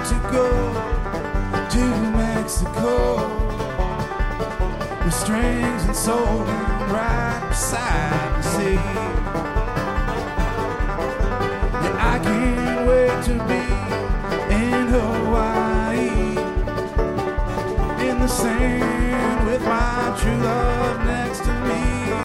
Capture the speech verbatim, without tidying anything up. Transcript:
to go to Mexico with strings and soul down right beside the sea. Yeah, I can't wait to be in Hawaii in the sand.